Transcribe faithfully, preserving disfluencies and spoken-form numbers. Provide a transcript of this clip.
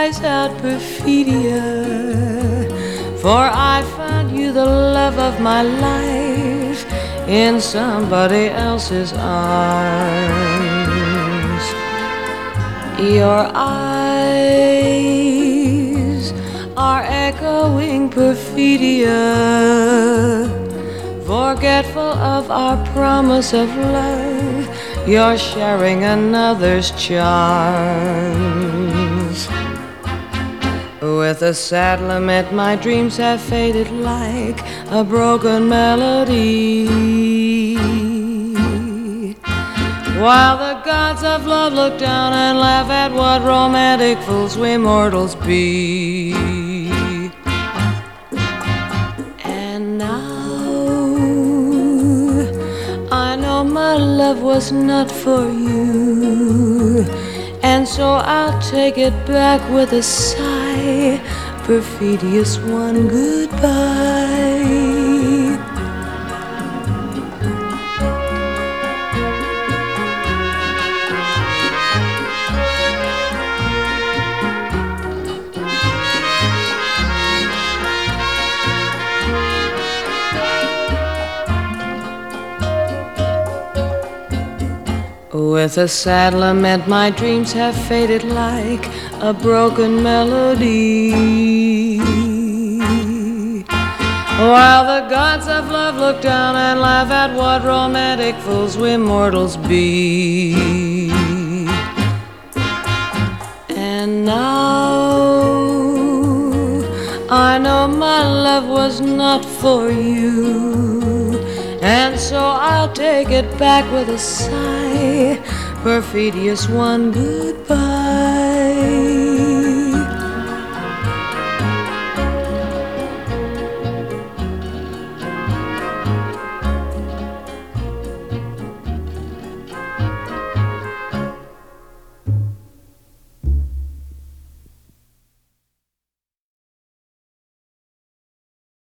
cries out perfidia, for I found you the love of my life in somebody else's arms. Your eyes are echoing perfidia, forgetful of our promise of love. You're sharing another's charms. With a sad lament, my dreams have faded like a broken melody, while the gods of love look down and laugh at what romantic fools we mortals be. And now I know my love was not for you, and so I'll take it back with a sigh. Perfidious one, goodbye. With a sad lament, my dreams have faded like a broken melody, while the gods of love look down and laugh at what romantic fools we mortals be. And now I know my love was not for you, and so I'll take it back with a sigh. Perfidious one, goodbye.